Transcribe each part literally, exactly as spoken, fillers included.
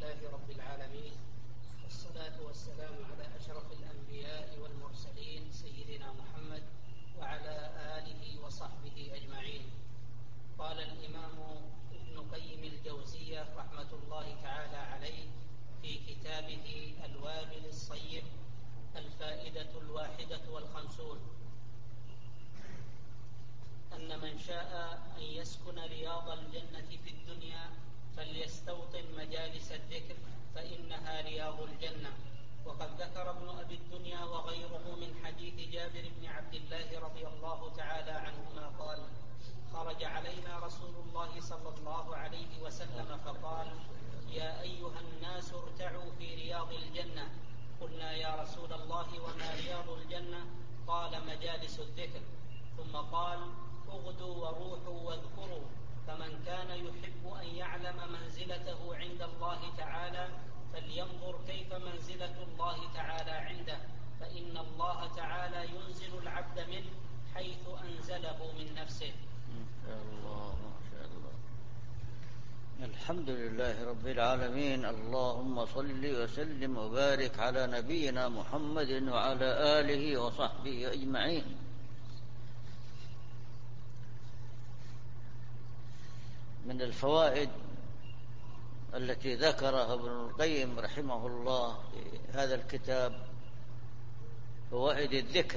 لله رب العالمين، والصلاة والسلام على أشرف الأنبياء والمرسلين سيدنا محمد وعلى آله وصحبه أجمعين. قال الإمام ابن قيم الجوزية رحمة الله تعالى عليه في كتابه الوابل الصيب الفائدة الواحدة والخمسون: أن من شاء أن يسكن رياض الجنة في الدنيا فليستوطن مجالس الذكر فإنها رياض الجنة. وقد ذكر ابن أبي الدنيا وغيره من حديث جابر بن عبد الله رضي الله تعالى عنهما قال: خرج علينا رسول الله صلى الله عليه وسلم فقال: يا أيها الناس ارتعوا في رياض الجنة. قلنا: يا رسول الله وما رياض الجنة؟ قال: مجالس الذكر. ثم قال: اغدوا وروحوا واذكروا، فمن كان يحب أن يعلم منزلته عند الله تعالى فلينظر كيف منزلة الله تعالى عنده، فإن الله تعالى ينزل العبد منه حيث أنزله من نفسه. ما شاء الله ما شاء الله. الحمد لله رب العالمين، اللهم صل وسلم وبارك على نبينا محمد وعلى آله وصحبه أجمعين. من الفوائد التي ذكرها ابن القيم رحمه الله في هذا الكتاب فوائد الذكر.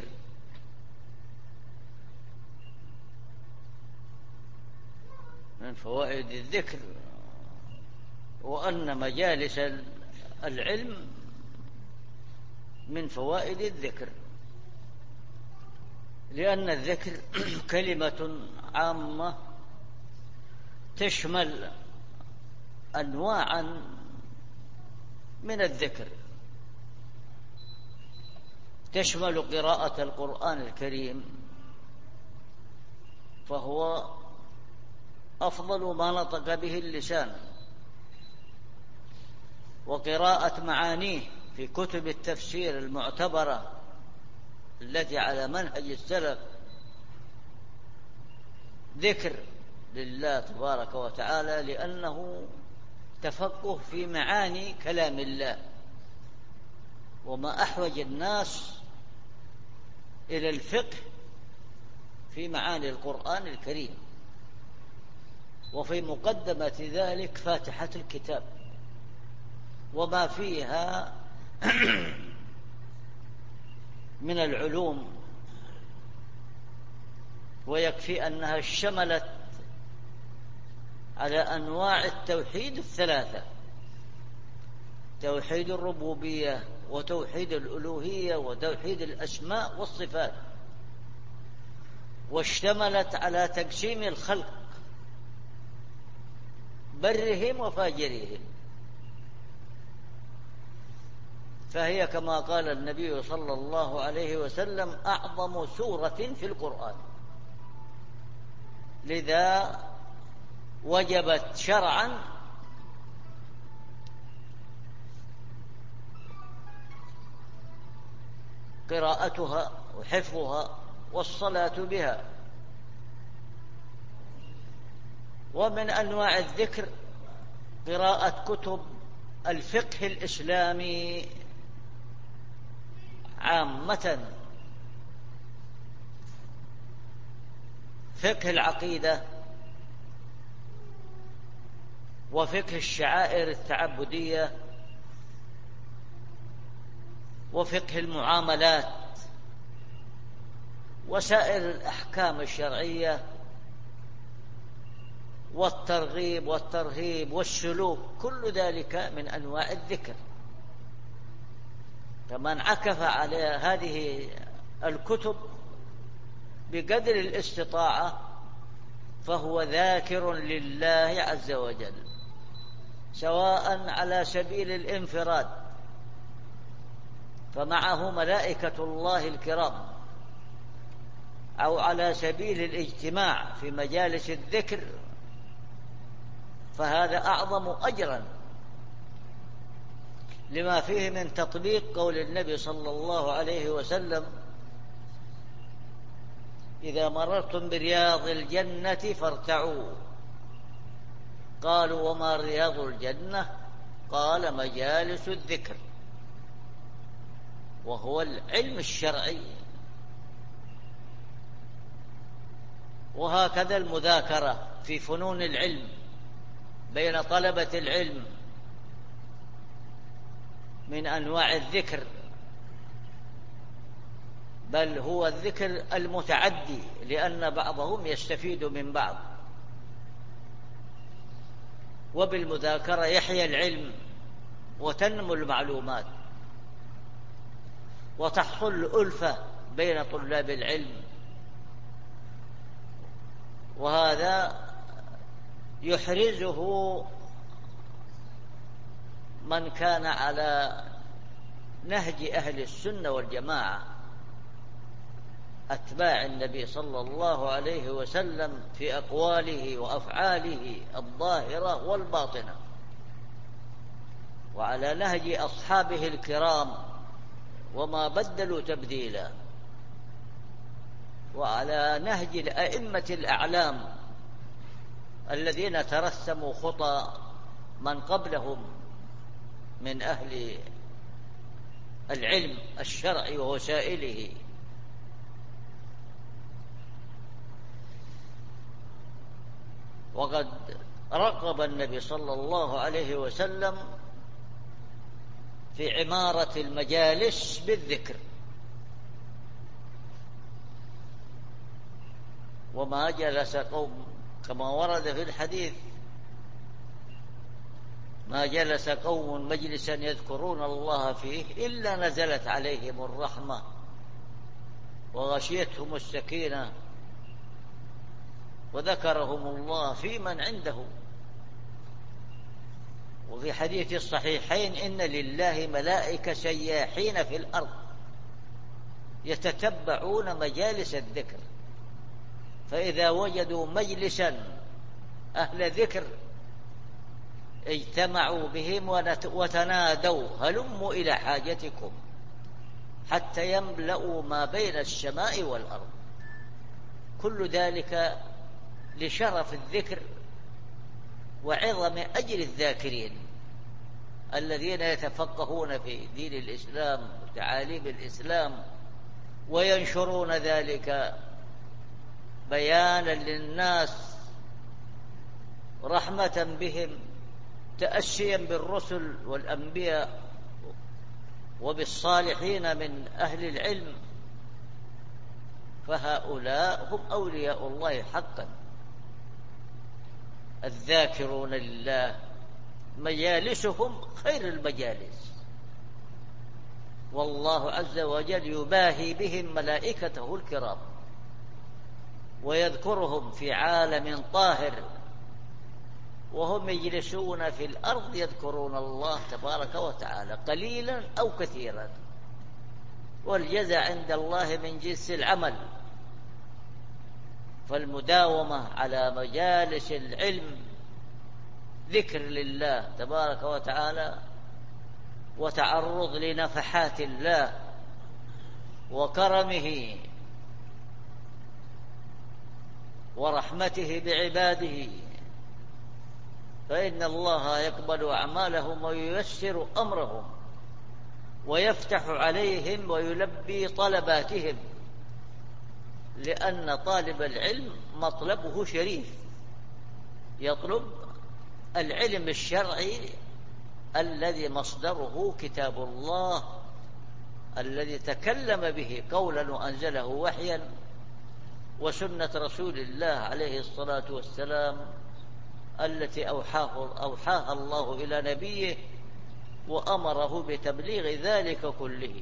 من فوائد الذكر وأن مجالس العلم من فوائد الذكر، لأن الذكر كلمة عامة تشمل أنواعا من الذكر، تشمل قراءة القرآن الكريم فهو أفضل ما نطق به اللسان، وقراءة معانيه في كتب التفسير المعتبرة التي على منهج السلف ذكر لله تبارك وتعالى، لأنه تفقه في معاني كلام الله، وما أحوج الناس إلى الفقه في معاني القرآن الكريم. وفي مقدمة ذلك فاتحة الكتاب وما فيها من العلوم، ويكفي أنها اشتملت على أنواع التوحيد الثلاثة: توحيد الربوبية وتوحيد الألوهية وتوحيد الأسماء والصفات، واشتملت على تقسيم الخلق برهم وفاجرهم، فهي كما قال النبي صلى الله عليه وسلم أعظم سورة في القرآن، لذا وجبت شرعا قراءتها وحفظها والصلاة بها. ومن أنواع الذكر قراءة كتب الفقه الإسلامي عامة، فقه العقيدة وفقه الشعائر التعبدية وفقه المعاملات وسائر الأحكام الشرعية والترغيب والترهيب والسلوك، كل ذلك من أنواع الذكر. فمن عكف على هذه الكتب بقدر الاستطاعة فهو ذاكر لله عز وجل، سواء على سبيل الانفراد فمعه ملائكة الله الكرام، أو على سبيل الاجتماع في مجالس الذكر، فهذا أعظم أجرا لما فيه من تطبيق قول النبي صلى الله عليه وسلم: إذا مررتم برياض الجنة فارتعوا. قالوا: وما رياض الجنة؟ قال مجالس الذكر، وهو العلم الشرعي. وهكذا المذاكرة في فنون العلم بين طلبة العلم من أنواع الذكر، بل هو الذكر المتعدي، لأن بعضهم يستفيد من بعض. وبالمذاكرة يحيى العلم وتنمو المعلومات وتحصل الألفة بين طلاب العلم، وهذا يحرزه من كان على نهج أهل السنة والجماعة أتباع النبي صلى الله عليه وسلم في أقواله وأفعاله الظاهرة والباطنة، وعلى نهج أصحابه الكرام وما بدلوا تبديلا، وعلى نهج الأئمة الأعلام الذين ترسموا خطى من قبلهم من أهل العلم الشرعي ووسائله. وقد رغب النبي صلى الله عليه وسلم في عمارة المجالس بالذكر، وما جلس قوم كما ورد في الحديث: ما جلس قوم مجلسا يذكرون الله فيه إلا نزلت عليهم الرحمة وغشيتهم السكينة وذكرهم الله في من عنده. وفي حديث الصحيحين: إن لله ملائكة سياحين في الأرض يتتبعون مجالس الذكر، فإذا وجدوا مجلسا أهل ذكر اجتمعوا بهم وتنادوا: هلموا إلى حاجتكم، حتى يملأوا ما بين السماء والأرض. كل ذلك لشرف الذكر وعظم أجر الذاكرين الذين يتفقهون في دين الإسلام وتعاليم الإسلام وينشرون ذلك بيانا للناس، رحمة بهم، تأسيا بالرسل والأنبياء وبالصالحين من أهل العلم. فهؤلاء هم أولياء الله حقا، الذاكرون لله، مجالسهم خير المجالس، والله عز وجل يباهي بهم ملائكته الكرام ويذكرهم في عالم طاهر، وهم يجلسون في الأرض يذكرون الله تبارك وتعالى قليلا أو كثيرا، والجزاء عند الله من جنس العمل. فالمداومة على مجالس العلم ذكر لله تبارك وتعالى وتعرض لنفحات الله وكرمه ورحمته بعباده، فإن الله يقبل أعمالهم وييسر أمرهم ويفتح عليهم ويلبي طلباتهم، لأن طالب العلم مطلبه شريف، يطلب العلم الشرعي الذي مصدره كتاب الله الذي تكلم به قولا وأنزله وحيا، وسنة رسول الله عليه الصلاة والسلام التي أوحاه أوحاها الله إلى نبيه وأمره بتبليغ ذلك كله.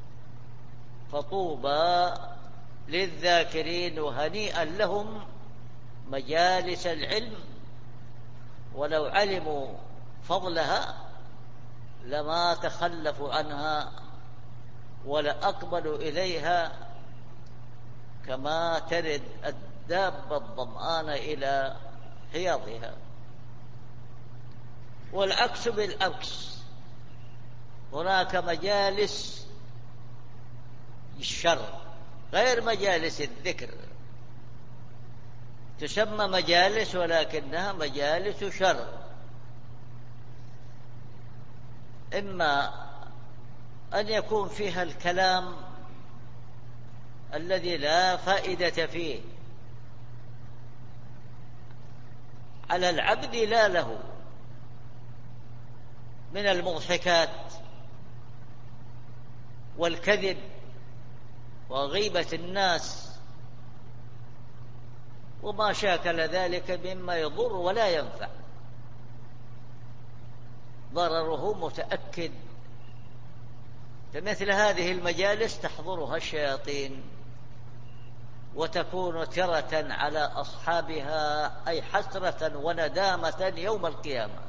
فطوبى للذاكرين وهنيئا لهم مجالس العلم، ولو علموا فضلها لما تخلفوا عنها ولأقبلوا إليها كما ترد الدابة الظمآن إلى حياضها. والعكس بالعكس، هناك مجالس الشر غير مجالس الذكر، تسمى مجالس ولكنها مجالس شر. إما أن يكون فيها الكلام الذي لا فائدة فيه على العبد لا له، من المضحكات والكذب وغيبة الناس وما شاكل ذلك مما يضر ولا ينفع، ضرره متأكد. فمثل هذه المجالس تحضرها الشياطين وتكون ترة على أصحابها، أي حسرة وندامة يوم القيامة.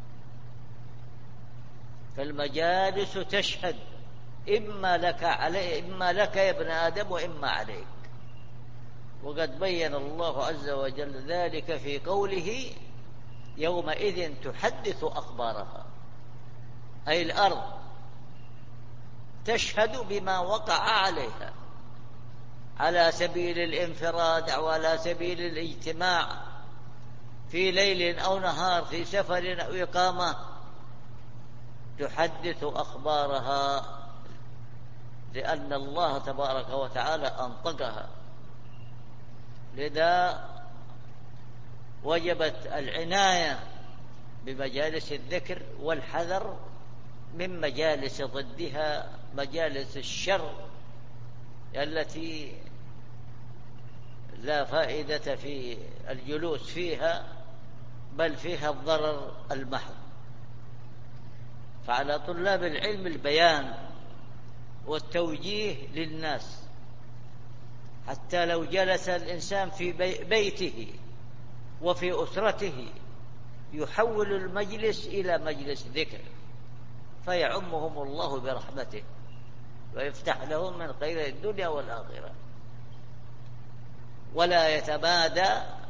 فالمجالس تشهد إما لك علي إما لك يا ابن آدم وإما عليك. وقد بين الله عز وجل ذلك في قوله: يومئذ تحدث أخبارها، أي الأرض تشهد بما وقع عليها على سبيل الانفراد أو على سبيل الاجتماع في ليل أو نهار، في سفر أو إقامة، تحدث أخبارها لأن الله تبارك وتعالى أنطقها. لذا وجبت العناية بمجالس الذكر والحذر من مجالس ضدها، مجالس الشر التي لا فائدة في الجلوس فيها، بل فيها الضرر المحض. فعلى طلاب العلم البيان والتوجيه للناس، حتى لو جلس الإنسان في بيته وفي أسرته يحول المجلس إلى مجلس ذكر فيعمهم الله برحمته ويفتح لهم من خير الدنيا والآخرة، ولا يتمادى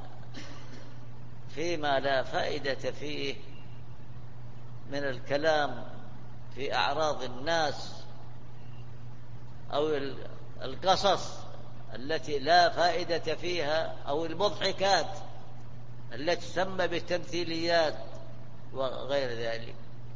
فيما لا فائدة فيه من الكلام في أعراض الناس أو القصص التي لا فائدة فيها أو المضحكات التي تسمى بالتمثيليات وغير ذلك.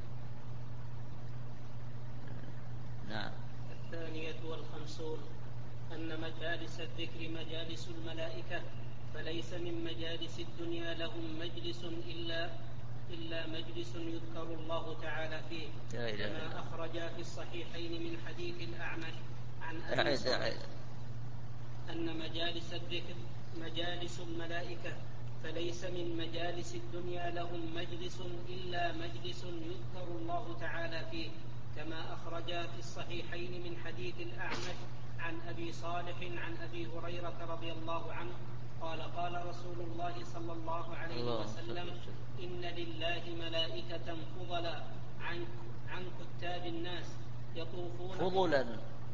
نعم. الثانية والخمسون أن مجالس الذكر مجالس الملائكة، فليس من مجالس الدنيا لهم مجلس إلا إلا مجلس يذكر الله تعالى فيه، كما أخرج في الصحيحين من حديث الأعمش عن أبي صالح أن مجالس الذكر مجالس الملائكة، فليس من مجالس الدنيا لهم مجلس إلا مجلس يذكر الله تعالى فيه، كما أخرج في الصحيحين من حديث الأعمش عن أبي صالح عن أبي هريرة رضي الله عنه قال: قال رسول الله صلى الله عليه وسلم: إن لله ملائكة فضلا عن عن كتاب الناس يطوفون فضلا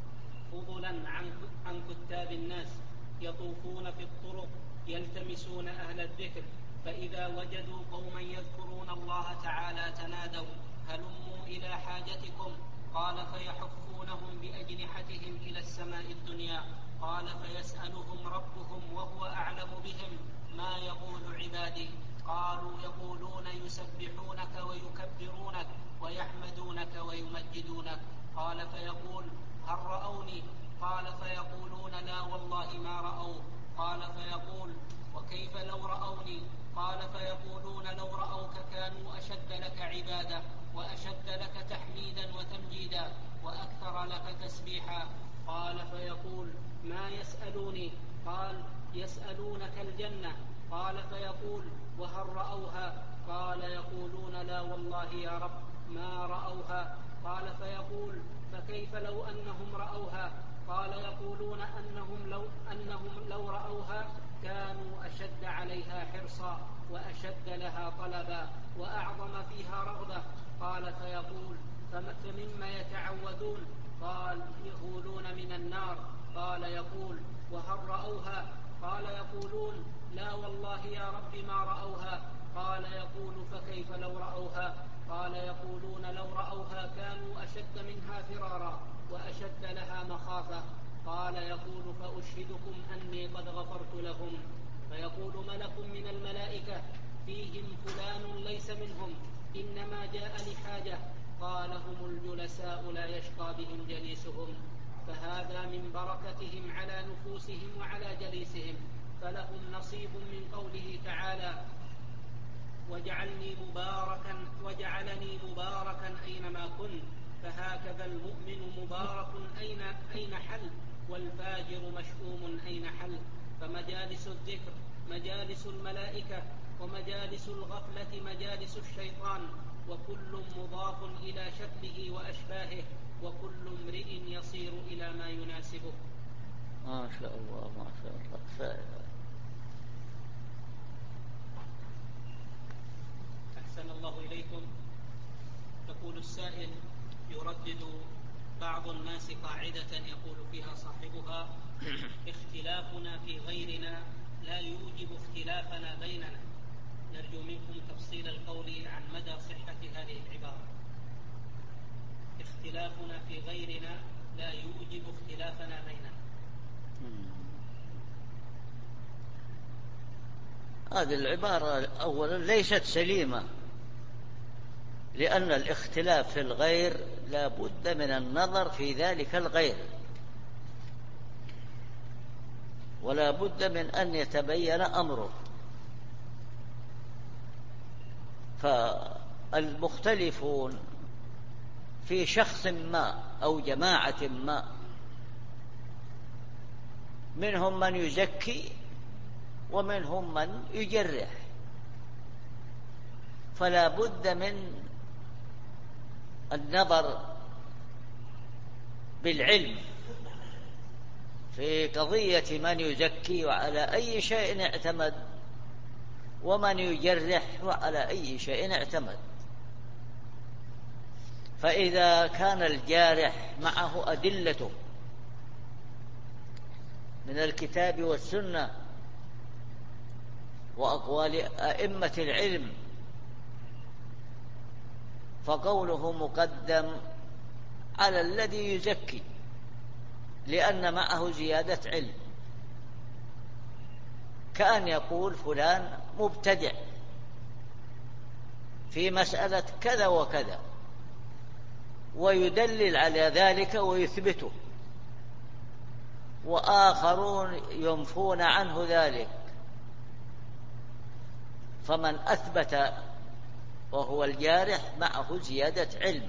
فضلا عن عن كتاب الناس يطوفون في الطرق يلتمسون أهل الذكر، فإذا وجدوا قوما يذكرون الله تعالى تنادوا: هلموا إلى حاجتكم. قال: فيحفونهم بأجنحتهم إلى السماء الدنيا. قال: فيسألهم ربهم وهو أعلم بهم: ما يقول عبادي؟ قالوا: يقولون يسبحونك ويكبرونك ويحمدونك ويمجدونك. قال: فيقول: هل رأوني؟ قال: فيقولون: لا والله ما رأوا. قال: فيقول: وكيف لو رأوني؟ قال: فيقولون: لو رأوك كانوا أشد لك عبادة وأشد لك تحميدا وتمجيدا وأكثر لك تسبيحا. قال: فيقول: ما يسألوني؟ قال: يسألونك الجنة. قال: فيقول: وهل رأوها؟ قال: يقولون: لا والله يا رب ما رأوها. قال: فيقول: فكيف لو أنهم رأوها؟ قال: يقولون أنهم لو, أنهم لو رأوها كانوا أشد عليها حرصا وأشد لها طلبا وأعظم فيها رغبة. قال: فيقول: فمما يتعوذون؟ قال: يقولون من النار. قال: يقول: وهل رأوها؟ قال: يقولون: لا والله يا رب ما رأوها. قال: يقول: فكيف لو رأوها؟ قال: يقولون: لو رأوها كانوا أشد منها فرارا وأشد لها مخافة. قال: يقول: فأشهدكم أني قد غفرت لهم. فيقول ملك من الملائكة: فيهم فلان ليس منهم، إنما جاء لحاجة. قال هم الجلساء لا يشقى بهم جليسهم، فهذا من بركتهم على نفوسهم وعلى جليسهم، فلهم نصيب من قوله تعالى وجعلني مباركا وجعلني مباركا أينما كنت، فهكذا المؤمن مبارك أين, أين حل، والفاجر مشؤوم أين حل. فمجالس الذكر مجالس الملائكة، ومجالس الغفلة مجالس الشيطان، وكل مضاف إلى شكله وأشباهه، وكل امرئ يصير إلى ما يناسبه. ما شاء الله ما شاء الله. فائدة. أحسن الله إليكم. يقول السائل: يردد بعض الناس قاعدة يقول فيها صاحبها: اختلافنا في غيرنا لا يوجب اختلافنا بيننا. نرجو منكم تفصيل القول عن مدى صحة هذه العبارة. اختلافنا في غيرنا لا يوجب اختلافنا بيننا. هذه العبارة أولا ليست سليمة، لأن الاختلاف في الغير لا بد من النظر في ذلك الغير، ولا بد من أن يتبين أمره. فالمختلفون في شخص ما أو جماعة ما، منهم من يزكي ومنهم من يجرح، فلا بد من النظر بالعلم في قضية من يزكي وعلى أي شيء اعتمد، ومن يجرح وعلى أي شيء اعتمد. فإذا كان الجارح معه أدلته من الكتاب والسنة وأقوال أئمة العلم، فقوله مقدم على الذي يزكي، لأن معه زيادة علم، كأن يقول فلان مبتدع في مسألة كذا وكذا، ويدلل على ذلك ويثبته، وآخرون ينفون عنه ذلك. فمن أثبت وهو الجارح معه زيادة علم،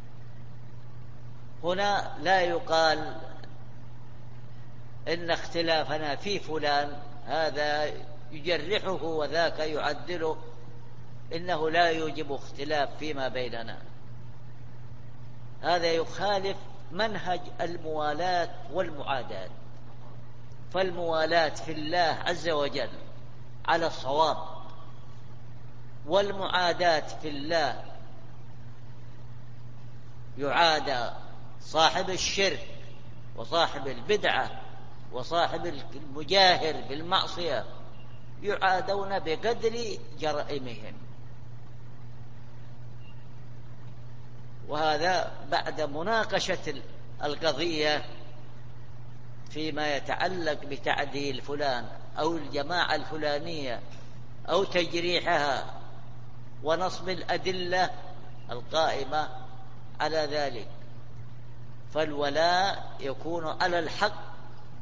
هنا لا يقال إن اختلافنا في فلان هذا يجرحه وذاك يعدله، إنه لا يوجب اختلاف فيما بيننا. هذا يخالف منهج الموالاة والمعاداة. فالموالاة في الله عز وجل على الصواب، والمعاداة في الله يعادى صاحب الشرك وصاحب البدعة وصاحب المجاهر بالمعصية، يعادون بقدر جرائمهم. وهذا بعد مناقشة القضية فيما يتعلق بتعديل فلان أو الجماعة الفلانية أو تجريحها، ونصب الأدلة القائمة على ذلك. فالولاء يكون على الحق،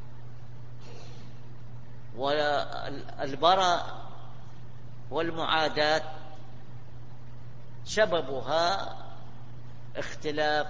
والبراء والمعاداة سببها اختلاف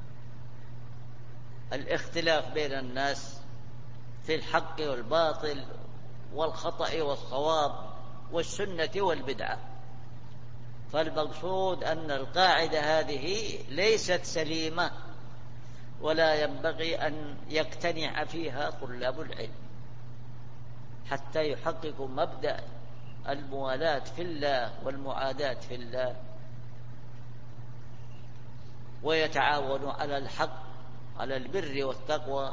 الاختلاف بين الناس في الحق والباطل والخطأ والصواب والسنة والبدعة. فالمقصود أن القاعدة هذه ليست سليمة، ولا ينبغي أن يقتنع فيها طلاب العلم حتى يحققوا مبدأ الموالاة في الله والمعاداة في الله، ويتعاونوا على الحق على البر والتقوى،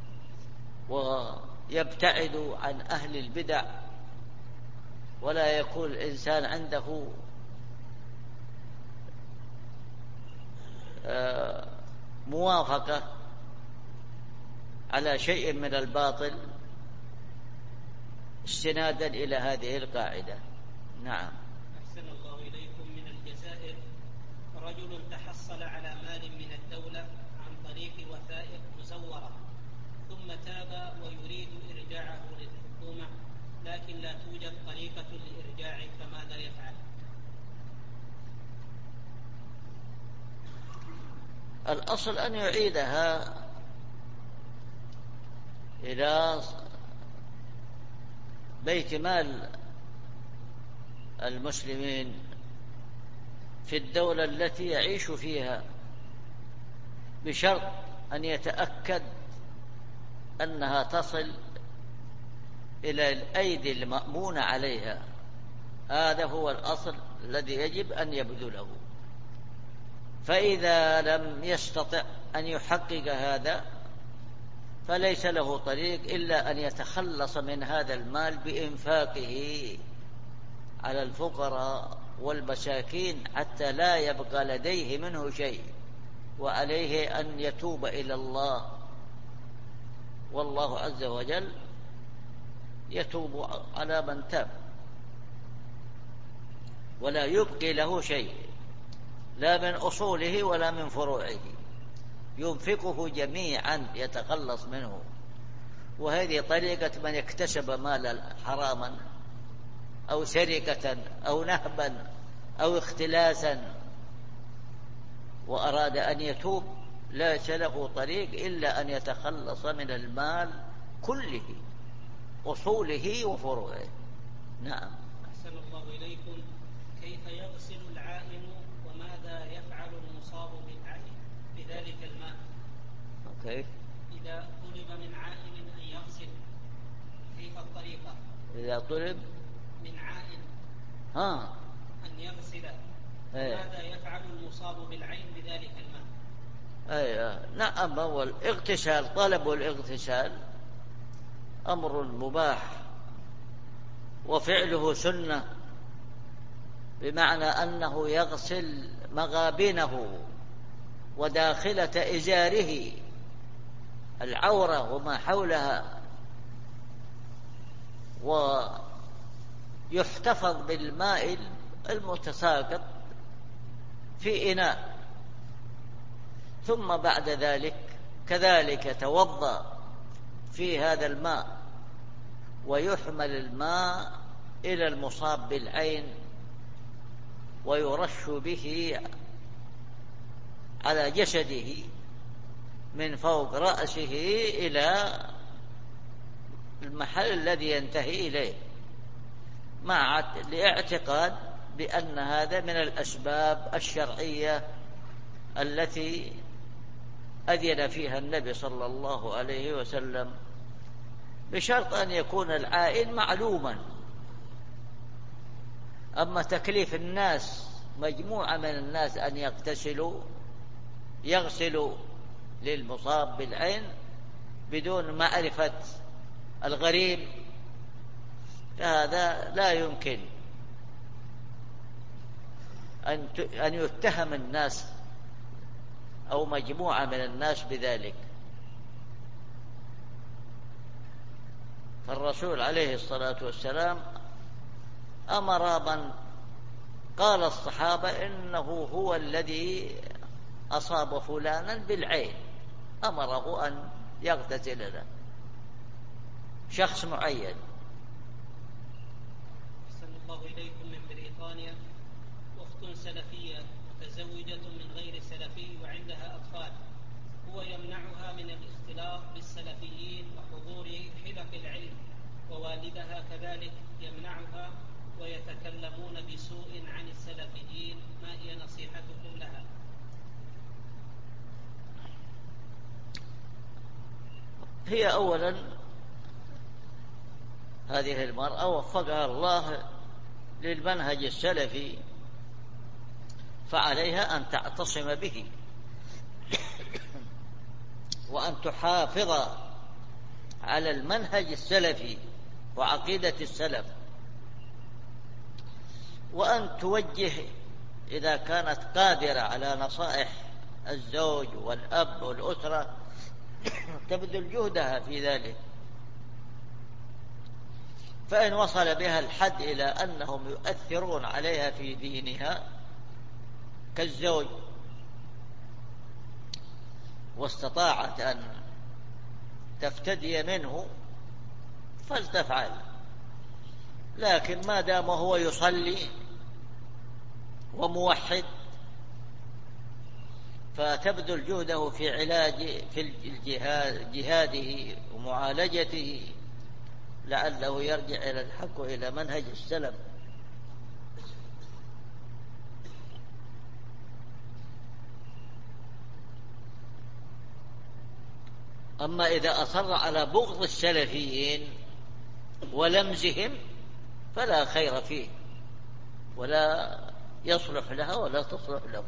ويبتعدوا عن أهل البدع، ولا يكون الإنسان عنده موافقة على شيء من الباطل استنادا إلى هذه القاعدة. نعم. أحسن الله إليكم. من الجزائر رجل تحصل على مال من الدولة عن طريق وثائق مزورة ثم تاب ويريد إرجاعه للحكومة لكن لا توجد طريقة لإرجاعه، فماذا يفعل؟ الأصل أن يعيدها إلى بيت مال المسلمين في الدولة التي يعيش فيها، بشرط أن يتأكد أنها تصل إلى الأيدي المأمونة عليها. هذا هو الأصل الذي يجب أن يبذله. فإذا لم يستطع أن يحقق هذا فليس له طريق إلا أن يتخلص من هذا المال بإنفاقه على الفقراء والمساكين حتى لا يبقى لديه منه شيء، وعليه أن يتوب إلى الله، والله عز وجل يتوب على من تاب، ولا يبقي له شيء لا من أصوله ولا من فروعه، ينفقه جميعا يتخلص منه. وهذه طريقة من اكتسب مالا حراما أو سرقة أو نهبا أو اختلاسا وأراد أن يتوب، ليس له طريق إلا أن يتخلص من المال كله، أصوله وفروعه. نعم. أحسن الله إليكم. كيف يغسل العائن وماذا يفعل المصاب بالعين بذلك الماء؟ كيف؟ إذا طلب من عائن أن يغسل، كيف الطريقة؟ إذا طلب من عائن ها أن يغسل، ماذا يفعل المصاب بالعين بذلك الماء؟ أي نعم. هو الاغتسال، طلب الاغتسال أمر مباح وفعله سنة، بمعنى أنه يغسل مغابنه وداخلة إزاره، العورة وما حولها، ويحتفظ بالماء المتساقط في إناء، ثم بعد ذلك كذلك توضأ في هذا الماء، ويحمل الماء إلى المصاب بالعين ويرش به على جسده من فوق رأسه إلى المحل الذي ينتهي إليه، مع الاعتقاد بأن هذا من الأسباب الشرعية التي أذن فيها النبي صلى الله عليه وسلم، بشرط أن يكون العائن معلوما. أما تكليف الناس، مجموعة من الناس، أن يغتسلوا يغسلوا للمصاب بالعين بدون معرفة الغريب، فهذا لا يمكن أن يتهم الناس أو مجموعة من الناس بذلك. فالرسول عليه الصلاة والسلام أمر من قال الصحابة إنه هو الذي أصاب فلانا بالعين، أمره أن يغتسل له شخص معين. أحسن الله إليكم. من بريطانيا أخت سلفية متزوجة من غير سلفي وعندها أطفال، هو يمنعها من الاختلاط بالسلفيين وحضور حلق العلم، ووالدها كذلك يمنعها ويتكلمون بسوء عن السلفيين، ما هي نصيحتكم لها؟ هي أولا هذه المرأة وفقها الله للمنهج السلفي، فعليها أن تعتصم به وأن تحافظ على المنهج السلفي وعقيدة السلف، وأن توجه إذا كانت قادرة على نصائح الزوج والأب والأسرة تبذل جهدها في ذلك. فإن وصل بها الحد إلى أنهم يؤثرون عليها في دينها كالزوج واستطاعت أن تفتدي منه فلتفعل، لكن ما دام هو يصلي وموحد فتبذل جهده في علاج في الجهاد جهاده ومعالجته لعله يرجع إلى الحق وإلى منهج السلف. أما إذا أصر على بغض السلفيين ولمزهم فلا خير فيه ولا يصلح لها ولا تصلح له.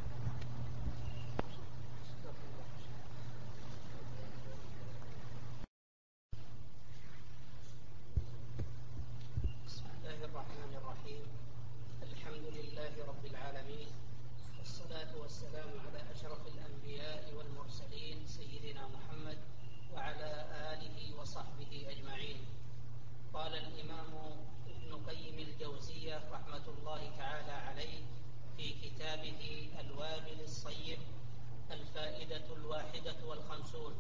بسم الله الرحمن الرحيم. الحمد لله رب العالمين، والصلاة والسلام على أشرف الأنبياء والمرسلين سيدنا محمد وعلى آله وصحبه أجمعين. قال الإمام ابن قيم الجوزية رحمة الله تعالى عليه في كتابه الوابل الصيب الفائدة الواحدة والخمسون: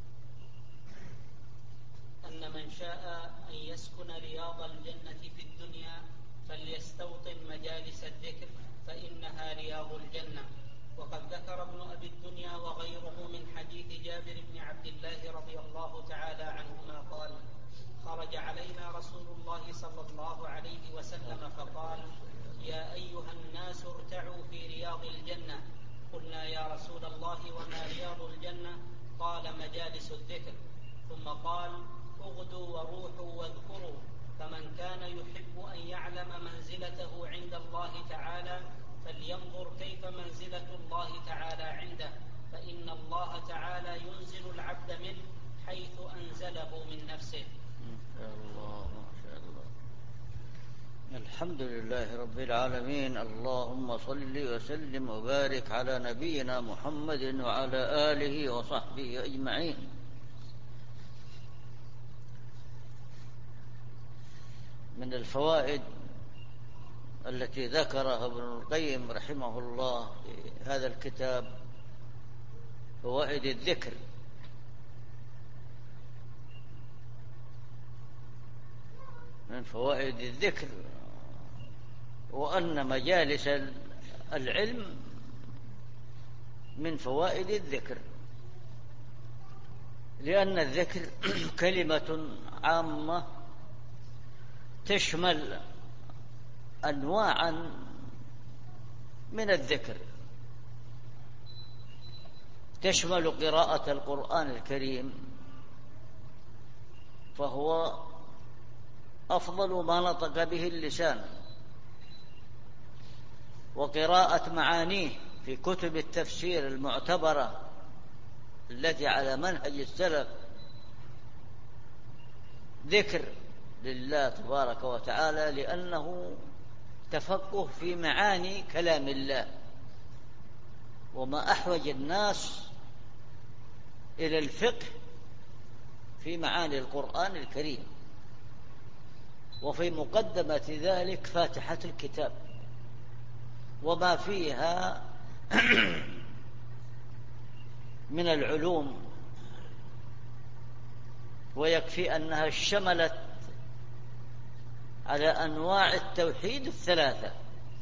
أن من شاء أن يسكن رياض الجنة في الدنيا فليستوطن مجالس الذكر فإنها رياض الجنة. وقد ذكر ابن أبي الدنيا وغيره من حديث جابر بن عبد الله رضي الله تعالى عنهما قال: خرج علينا رسول الله صلى الله عليه وسلم فقال: يا أيها الناس ارتعوا في رياض الجنة. قلنا: يا رسول الله وما رياض الجنة؟ قال: مجالس الذكر. ثم قال: اغدوا وروحوا واذكروا، فمن كان يحب أن يعلم منزلته عند الله تعالى فلينظر كيف منزلة الله تعالى عنده، فإن الله تعالى ينزل العبد منه حيث أنزله من نفسه. الله ما شاء الله. الحمد لله رب العالمين. اللهم صل وسلم وبارك على نبينا محمد وعلى آله وصحبه أجمعين. من الفوائد التي ذكرها ابن القيم رحمه الله في هذا الكتاب فوائد الذكر. من فوائد الذكر وأن مجالس العلم من فوائد الذكر، لأن الذكر كلمة عامة تشمل أنواعا من الذكر، تشمل قراءة القرآن الكريم فهو أفضل ما نطق به اللسان، وقراءة معانيه في كتب التفسير المعتبرة التي على منهج السلف ذكر لله تبارك وتعالى، لأنه تفقه في معاني كلام الله، وما أحوج الناس إلى الفقه في معاني القرآن الكريم. وفي مقدمة ذلك فاتحة الكتاب وما فيها من العلوم، ويكفي أنها اشتملت على أنواع التوحيد الثلاثة: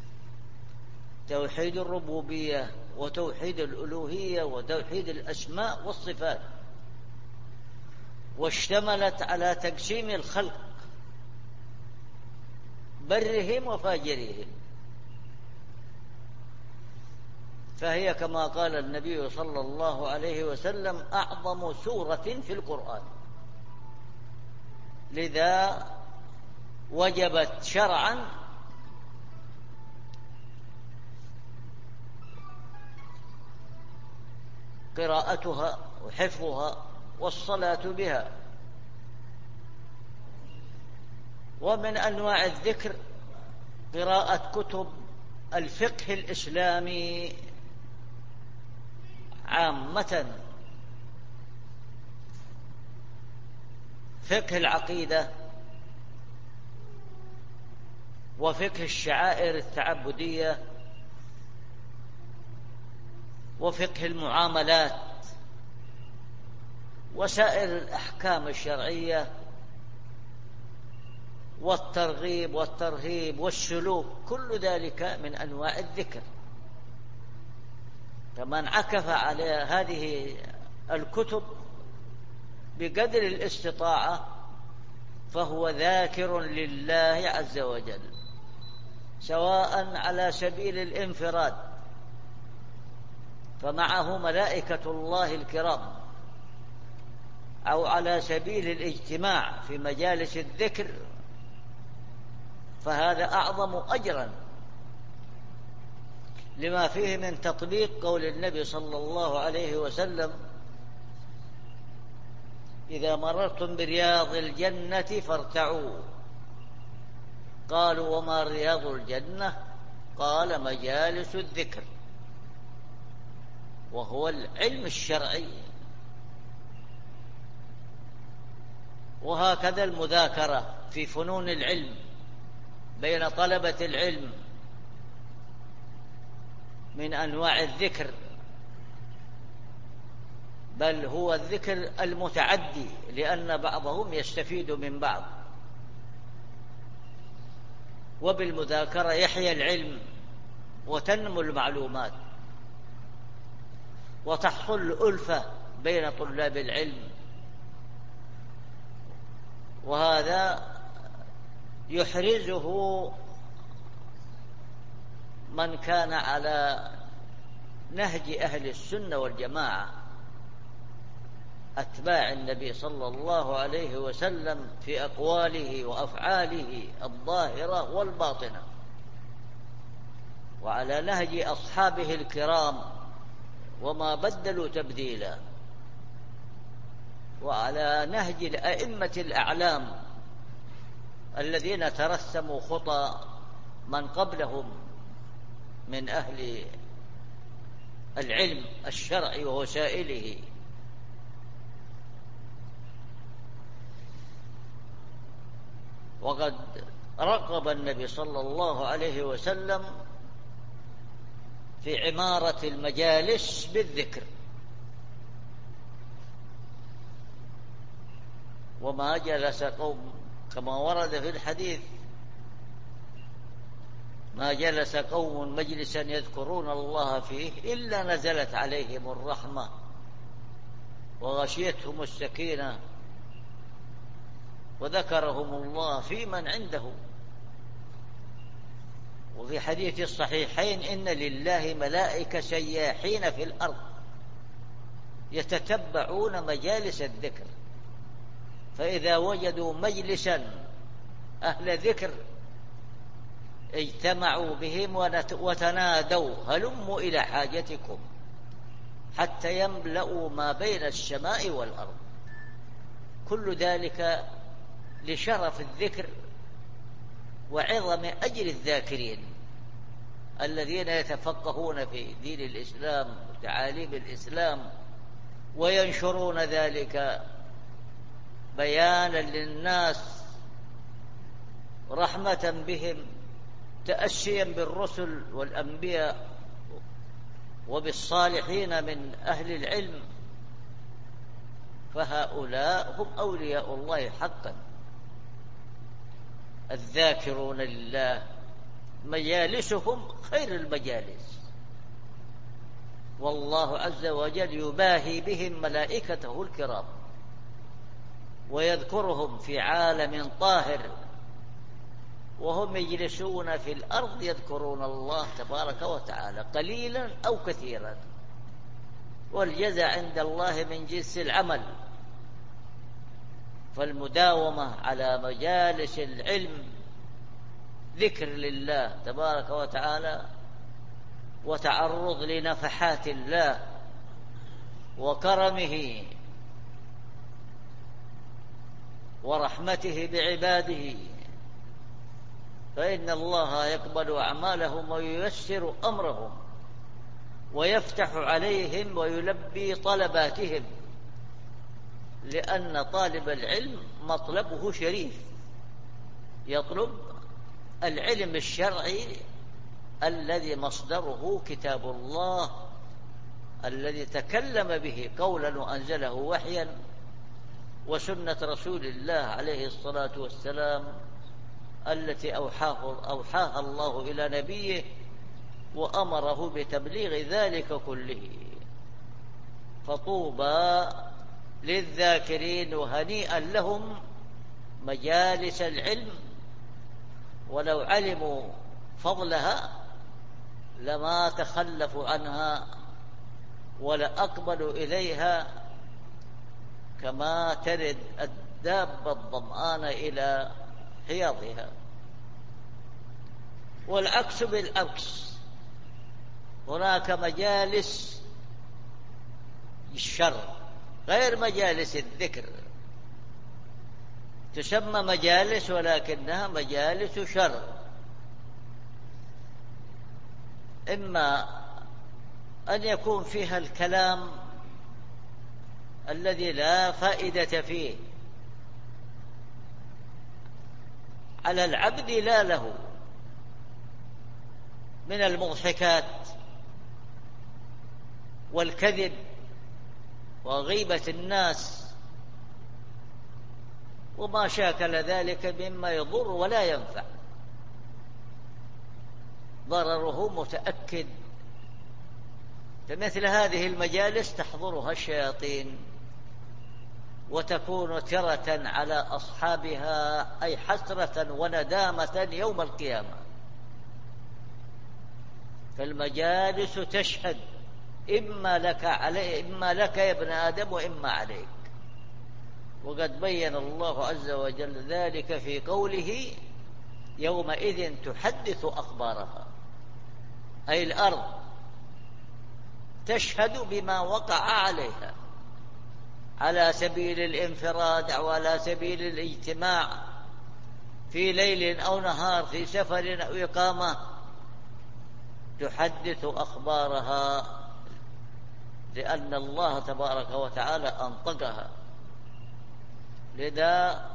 توحيد الربوبية وتوحيد الألوهية وتوحيد الأسماء والصفات، واشتملت على تقسيم الخلق برهم وفاجرهم، فهي كما قال النبي صلى الله عليه وسلم أعظم سورة في القرآن، لذا وجبت شرعا قراءتها وحفظها والصلاة بها. ومن أنواع الذكر قراءة كتب الفقه الإسلامي عامة، فقه العقيدة وفقه الشعائر التعبدية وفقه المعاملات وسائر الأحكام الشرعية والترغيب والترهيب والسلوك، كل ذلك من أنواع الذكر. فمن عكف على هذه الكتب بقدر الاستطاعة فهو ذاكر لله عز وجل، سواء على سبيل الانفراد فمعه ملائكة الله الكرام، أو على سبيل الاجتماع في مجالس الذكر، فهذا أعظم أجرا لما فيه من تطبيق قول النبي صلى الله عليه وسلم: إذا مررتم برياض الجنة فارتعوا. قالوا: وما رياض الجنة؟ قال: مجالس الذكر، وهو العلم الشرعي. وهكذا المذاكرة في فنون العلم بين طلبة العلم من أنواع الذكر، بل هو الذكر المتعدي، لأن بعضهم يستفيد من بعض. وبالمذاكرة يحيى العلم وتنمو المعلومات وتحصل الألفة بين طلاب العلم، وهذا يحرزه من كان على نهج أهل السنة والجماعة، أتباع النبي صلى الله عليه وسلم في أقواله وأفعاله الظاهرة والباطنة، وعلى نهج أصحابه الكرام وما بدلوا تبديلا، وعلى نهج الأئمة الأعلام الذين ترسموا خطى من قبلهم من أهل العلم الشرعي ووسائله. وقد رغب النبي صلى الله عليه وسلم في عمارة المجالس بالذكر، وما جلس قوم كما ورد في الحديث: ما جلس قوم مجلسا يذكرون الله فيه إلا نزلت عليهم الرحمة وغشيتهم السكينة وذكرهم الله في من عنده. وفي حديث الصحيحين: إن لله ملائكة سياحين في الأرض يتتبعون مجالس الذكر، فإذا وجدوا مجلسا أهل ذكر اجتمعوا بهم وتنادوا: هلموا إلى حاجتكم، حتى يملأوا ما بين السماء والأرض. كل ذلك لشرف الذكر وعظم أجر الذاكرين الذين يتفقهون في دين الإسلام وتعاليم الإسلام وينشرون ذلك بيانا للناس، رحمة بهم، تأسيا بالرسل والأنبياء وبالصالحين من أهل العلم. فهؤلاء هم أولياء الله حقا، الذاكرون لله، مجالسهم خير المجالس، والله عز وجل يباهي بهم ملائكته الكرام ويذكرهم في عالم طاهر، وهم يجلسون في الأرض يذكرون الله تبارك وتعالى قليلا أو كثيرا، والجزاء عند الله من جنس العمل. فالمداومة على مجالس العلم ذكر لله تبارك وتعالى وتعرض لنفحات الله وكرمه ورحمته بعباده، فإن الله يقبل أعمالهم وييسر أمرهم ويفتح عليهم ويلبي طلباتهم، لأن طالب العلم مطلبه شريف، يطلب العلم الشرعي الذي مصدره كتاب الله الذي تكلم به قولا وأنزله وحيا، وسنة رسول الله عليه الصلاة والسلام التي أوحاه أوحاها الله إلى نبيه وأمره بتبليغ ذلك كله. فطوبى للذاكرين وهنيئا لهم مجالس العلم، ولو علموا فضلها لما تخلفوا عنها ولأقبلوا إليها كما ترد الدابة الظمآن إلى حياضها. والعكس بالعكس، هناك مجالس الشر غير مجالس الذكر، تسمى مجالس ولكنها مجالس شر. إما أن يكون فيها الكلام الذي لا فائدة فيه على العبد لا له، من المضحكات والكذب وغيبة الناس وما شاكل ذلك مما يضر ولا ينفع، ضرره متأكد. فمثل هذه المجالس تحضرها الشياطين وتكون ترة على أصحابها، أي حسرة وندامة يوم القيامة. فالمجالس تشهد إما لك علي إما لك يا ابن آدم وإما عليك. وقد بين الله عز وجل ذلك في قوله: يومئذ تحدث أخبارها، أي الأرض تشهد بما وقع عليها على سبيل الانفراد أو على سبيل الاجتماع في ليل أو نهار، في سفر أو إقامة، تحدث أخبارها لأن الله تبارك وتعالى أنطقها. لذا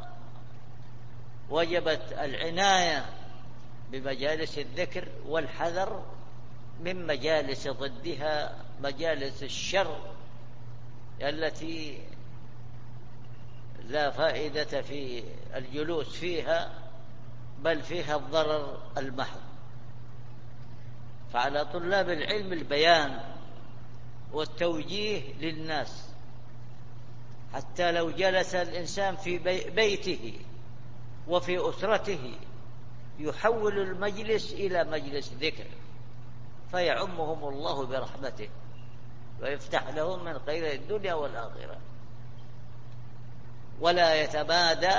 وجبت العناية بمجالس الذكر والحذر من مجالس ضدها، مجالس الشر التي لا فائدة في الجلوس فيها، بل فيها الضرر المحض. فعلى طلاب العلم البيان والتوجيه للناس، حتى لو جلس الإنسان في بيته وفي أسرته يحول المجلس إلى مجلس ذكر، فيعمهم الله برحمته ويفتح لهم من خير الدنيا والآخرة، ولا يتمادى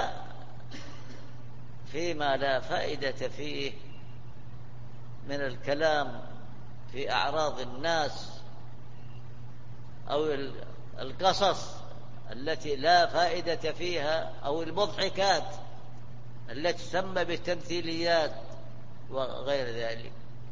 فيما لا فائدة فيه من الكلام في أعراض الناس أو القصص التي لا فائدة فيها أو المضحكات التي تسمى بالتمثيليات وغير ذلك.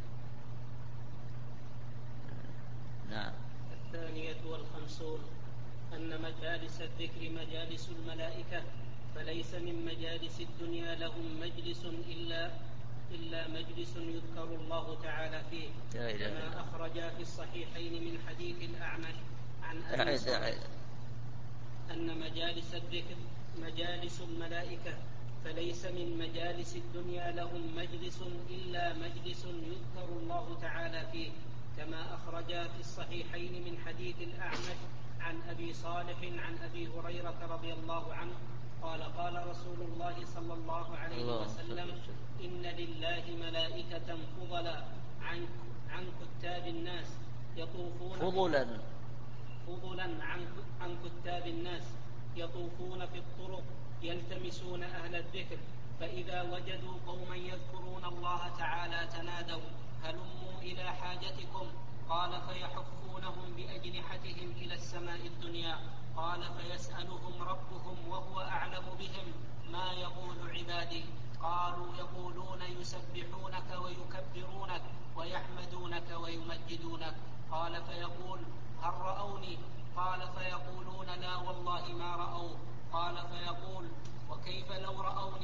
نعم. الثانية والخمسون أن مجالس الذكر مجالس الملائكة، فليس من مجالس الدنيا لهم مجلس إلا إلا مجلس يذكر الله تعالى فيه، كما أخرج في الصحيحين من حديث الأعمش عن أبي صالح أن مجالس الذكر مجالس الملائكة، فليس من مجالس الدنيا لهم مجلس إلا مجلس يذكر الله تعالى فيه، كما أخرج في الصحيحين من حديث الأعمش عن أبي صالح عن أبي هريرة رضي الله عنه قال: قال رسول الله صلى الله عليه وسلم: إن لله ملائكة فضلا عن عن كتاب الناس يطوفون فضلا فضلا عن عن كتاب الناس يطوفون في الطرق يلتمسون أهل الذكر، فإذا وجدوا قوما يذكرون الله تعالى تنادوا: هلموا إلى حاجتكم. قال: فيحفونهم بأجنحتهم إلى السماء الدنيا. قال: فيسألهم ربهم وهو أعلم بهم: ما يقول عبادي؟ قالوا: يقولون يسبحونك ويكبرونك ويحمدونك ويمجدونك. قال: فيقول: هل رأوني؟ قال: فيقولون: لا والله ما رأوا. قال: فيقول: وكيف لو رأوني؟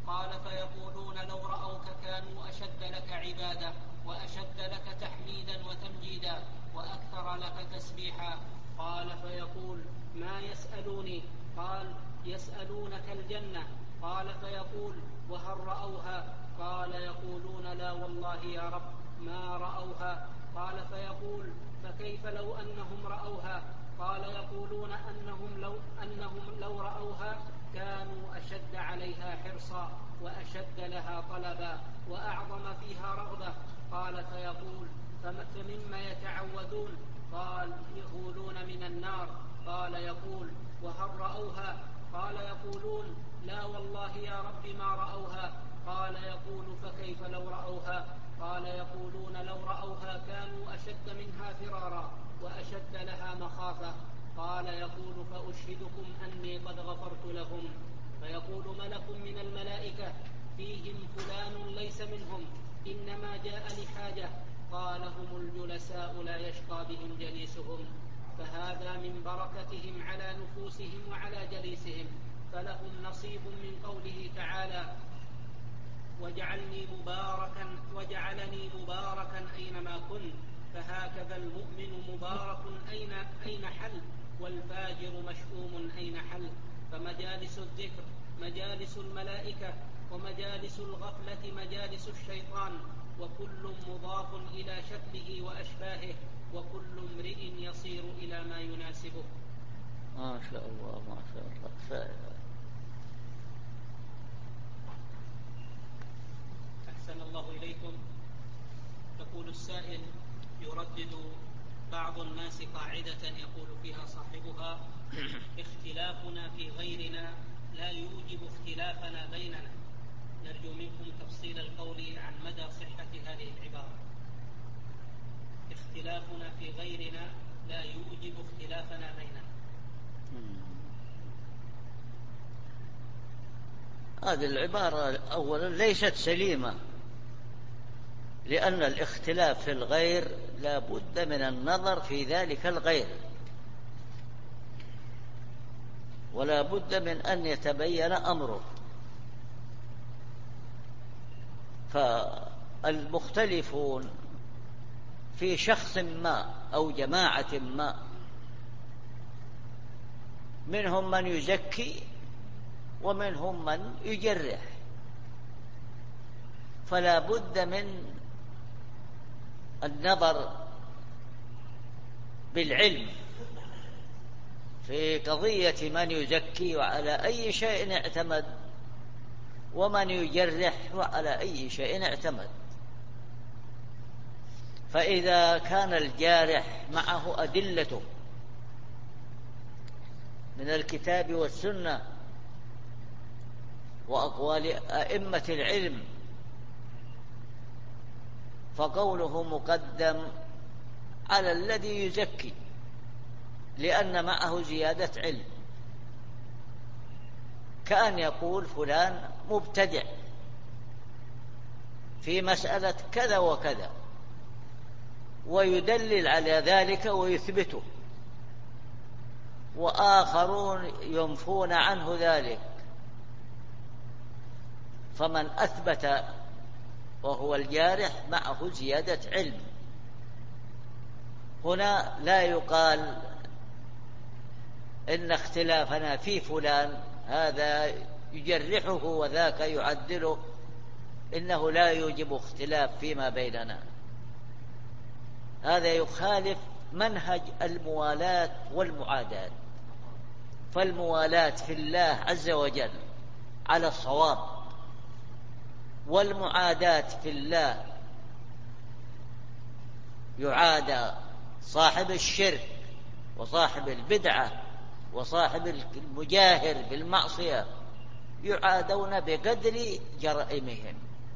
قال فيقولون لو رأوك كانوا أشد لك عبادة وأشد لك تحميدا وتمجيدا وأكثر لك تسبيحا. قال فيقول ما يسألوني؟ قال يسألونك الجنة. قال فيقول وهل رأوها؟ قال يقولون لا والله يا رب ما رأوها. قال فيقول فكيف لو أنهم رأوها؟ قال يقولون أنهم لو, أنهم لو رأوها كانوا أشد عليها حرصا وأشد لها طلبا وأعظم فيها رغبة. قال فيقول فمما يتعوذون؟ قال يقولون من النار. قال يقول وهل رأوها؟ قال يقولون لا والله يا رب ما رأوها. قال يقول فكيف لو رأوها؟ قال يقولون لو رأوها كانوا أشد منها فرارا وأشد لها مخافة. قال يقول فأشهدكم أني قد غفرت لهم. فيقول ملك من الملائكة فيهم فلان ليس منهم إنما جاء لحاجة. قال هم الجلساء لا يشقى بهم جليسهم. فهذا من بركتهم على نفوسهم وعلى جليسهم. فلهم نصيب من قوله تعالى وجعلني مباركا وجعلني مباركا أينما كنت. فهكذا المؤمن مبارك أين, أين حل والفاجر مشؤوم أين حل. فمجالس الذكر مجالس الملائكة ومجالس الغفلة مجالس الشيطان وكل مضاف إلى شكله وأشباهه وكل امرئ يصير إلى ما يناسبه. ما شاء الله ما شاء الله. فعلا. أحسن الله إليكم. يقول السائل يردد بعض الناس قاعدة يقول فيها صاحبها اختلافنا في غيرنا لا يوجب اختلافنا بيننا. نرجو منكم تفصيل القول عن مدى صحة هذه العبارة. اختلافنا في غيرنا لا يوجب اختلافنا بيننا. هذه العبارة أولا ليست سليمة، لأن الاختلاف في الغير لا بد من النظر في ذلك الغير، ولا بد من أن يتبين أمره. فالمختلفون في شخص ما أو جماعة ما منهم من يزكي ومنهم من يجرح، فلا بد من النظر بالعلم في قضية من يزكي وعلى أي شيء اعتمد ومن يجرح وعلى أي شيء اعتمد. فإذا كان الجارح معه أدلته من الكتاب والسنة وأقوال أئمة العلم فقوله مقدم على الذي يزكي، لأن معه زيادة علم، كأن يقول فلان مبتدع في مسألة كذا وكذا ويدلل على ذلك ويثبته، وآخرون ينفون عنه ذلك. فمن أثبت وهو الجارح معه زيادة علم، هنا لا يقال إن اختلافنا في فلان هذا يجرحه وذاك يعدله، إنه لا يوجب اختلاف فيما بيننا. هذا يخالف منهج الموالاة والمعاداة. فالموالاة في الله عز وجل على الصواب، والمعاداة في الله يعادى صاحب الشرك وصاحب البدعة وصاحب المجاهر بالمعصية، يعادون بقدر جرائمهم.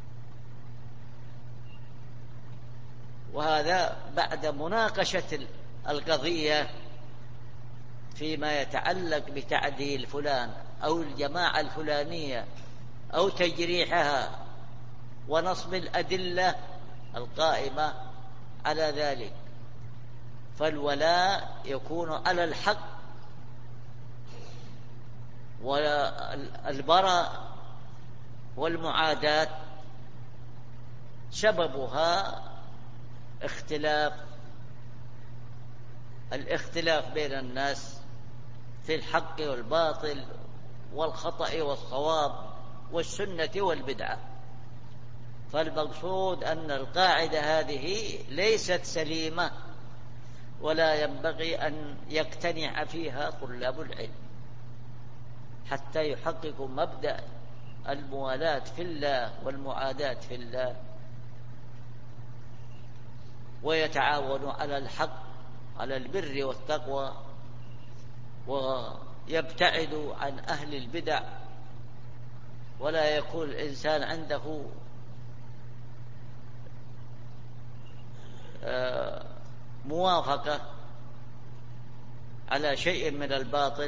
وهذا بعد مناقشة القضية فيما يتعلق بتعديل فلان أو الجماعة الفلانية أو تجريحها ونصب الأدلة القائمة على ذلك. فالولاء يكون على الحق، والبراء والمعاداة سببها اختلاف الاختلاف بين الناس في الحق والباطل والخطأ والصواب والسنة والبدعة. فالمقصود أن القاعدة هذه ليست سليمة، ولا ينبغي أن يقتنع فيها طلاب العلم حتى يحققوا مبدأ الموالاة في الله والمعاداة في الله، ويتعاونوا على الحق على البر والتقوى، ويبتعدوا عن أهل البدع، ولا يكون الإنسان عنده موافقة على شيء من الباطل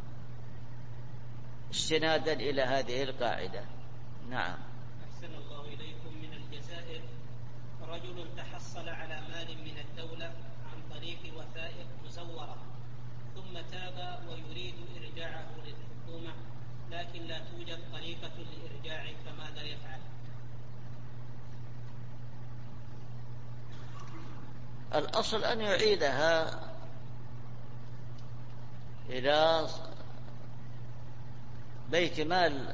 استنادا إلى هذه القاعدة. نعم. أحسن الله إليكم. من الجزائر رجل تحصل على مال من الدولة عن طريق وثائق مزورة، ثم تاب ويريد إرجاعه للحكومة، لكن لا توجد طريقة لإرجاعه، فماذا يفعل؟ الأصل أن يعيدها إلى بيت مال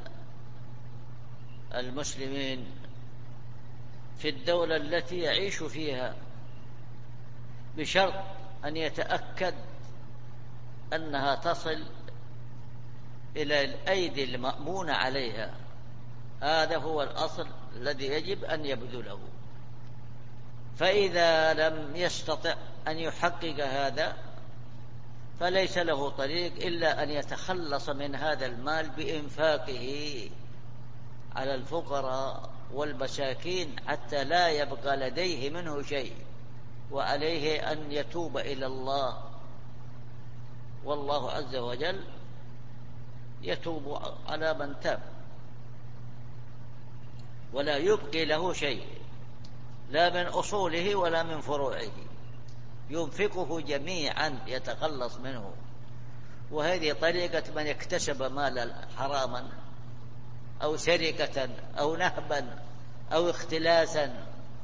المسلمين في الدولة التي يعيش فيها، بشرط أن يتأكد أنها تصل إلى الأيدي المأمونة عليها. هذا هو الأصل الذي يجب أن يبذله. فإذا لم يستطع أن يحقق هذا فليس له طريق إلا أن يتخلص من هذا المال بإنفاقه على الفقراء والمساكين حتى لا يبقى لديه منه شيء، وعليه أن يتوب إلى الله، والله عز وجل يتوب على من تاب، ولا يبقي له شيء لا من أصوله ولا من فروعه، ينفقه جميعا يتخلص منه. وهذه طريقة من اكتسب مالا حراما أو سرقة أو نهبا أو اختلاسا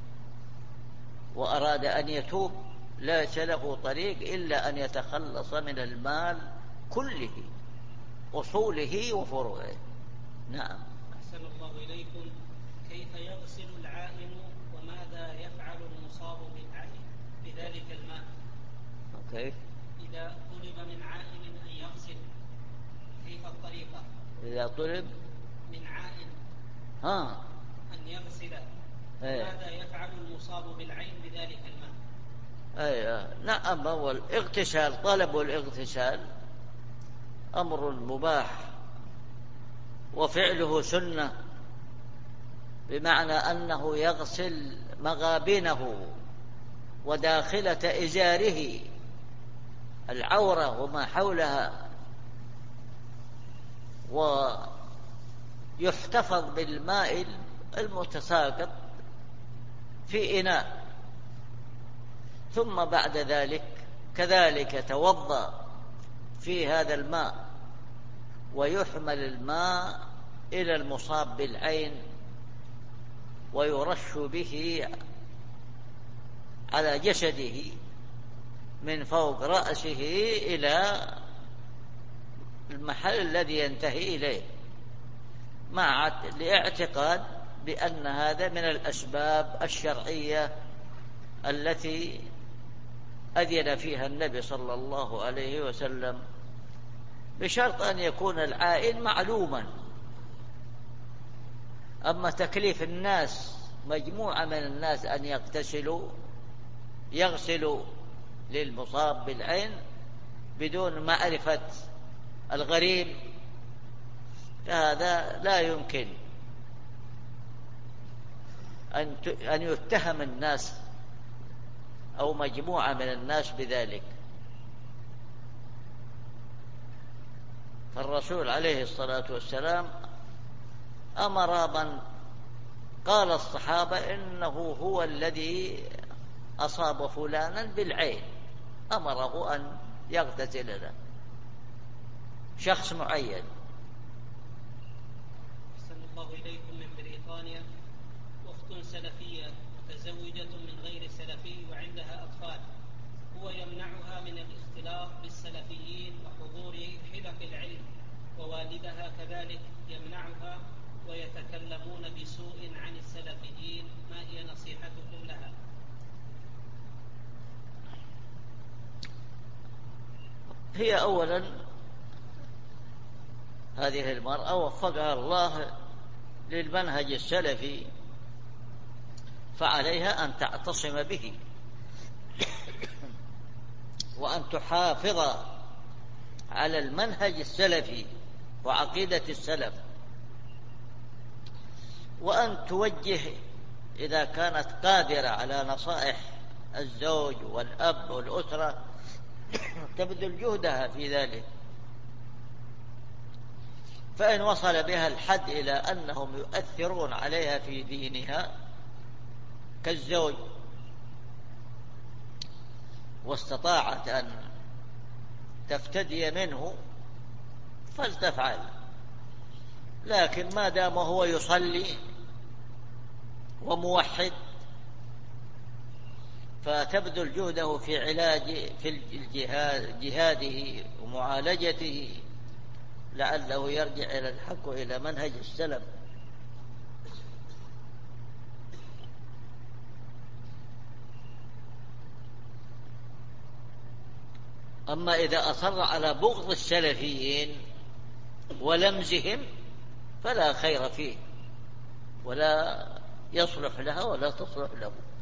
وأراد أن يتوب، ليس له طريق إلا أن يتخلص من المال كله، أصوله وفروعه. نعم. أحسن الله إليكم. كيف يغسل العائن وماذا يفعل المصاب بالعين بذلك الماء؟ كيف؟ إذا طلب من عائن أن يغسل، كيف الطريقة؟ إذا طلب من عائن ها أن يغسل، ماذا يفعل المصاب بالعين بذلك الماء؟ أي نعم. هو الاغتسال، طلب الاغتسال أمر مباح وفعله سنة، بمعنى أنه يغسل مغابنه وداخلة إزاره، العورة وما حولها، ويحتفظ بالماء المتساقط في إناء، ثم بعد ذلك كذلك توضأ في هذا الماء، ويحمل الماء إلى المصاب بالعين ويرش به على جسده من فوق رأسه إلى المحل الذي ينتهي إليه، مع الاعتقاد بأن هذا من الأسباب الشرعية التي أذن فيها النبي صلى الله عليه وسلم، بشرط أن يكون العائن معلوما. أما تكليف الناس، مجموعة من الناس أن يغتسلوا يغسلوا للمصاب بالعين بدون معرفة الغريب، هذا لا يمكن أن يتهم الناس أو مجموعة من الناس بذلك. فالرسول عليه الصلاة والسلام أمر من قال الصحابة إنه هو الذي أصاب فلانا بالعين، أمره أن يغتسل له شخص معين. أحسن الله إليكم من بريطانيا أخت سلفية متزوجة من غير سلفي وعندها أطفال، هو يمنعها من الاختلاط بالسلفيين وحضور حلق العلم، ووالدها كذلك يمنعها ويتكلمون بسوء عن السلفيين، ما هي نصيحتكم لها؟ هي أولا هذه المرأة وفقها الله للمنهج السلفي، فعليها أن تعتصم به وأن تحافظ على المنهج السلفي وعقيدة السلف، وأن توجه إذا كانت قادرة على نصائح الزوج والأب والأسرة تبذل جهدها في ذلك. فإن وصل بها الحد إلى أنهم يؤثرون عليها في دينها كالزوج واستطاعت أن تفتدي منه فلتفعل، لكن ما دام هو يصلي وموحد فتبذل جهده في علاج في الجهاد جهاده ومعالجته لعله يرجع إلى الحق وإلى منهج السلف. أما إذا أصر على بغض السلفيين ولمزهم فلا خير فيه ولا يصلح لها ولا تصلح له.